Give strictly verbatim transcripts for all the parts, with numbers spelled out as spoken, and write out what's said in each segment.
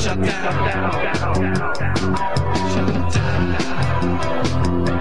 shut down. Shut down.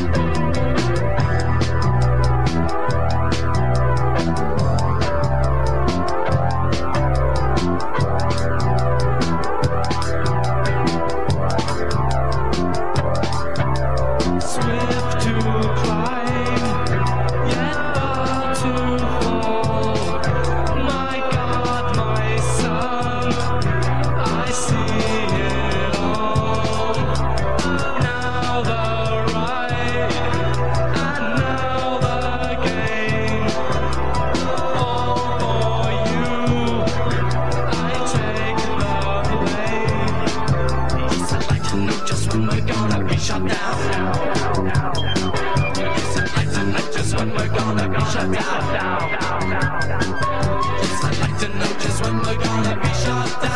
Swift to climb, yet far to fall. My God, my Son, I see it all. Now the ride, and now the game. All for you, I take the blame. Yes, I'd like to know just when we're gonna be shut down. When we're gonna be shut down. Yes, I'd like to know just when we're gonna be shut down.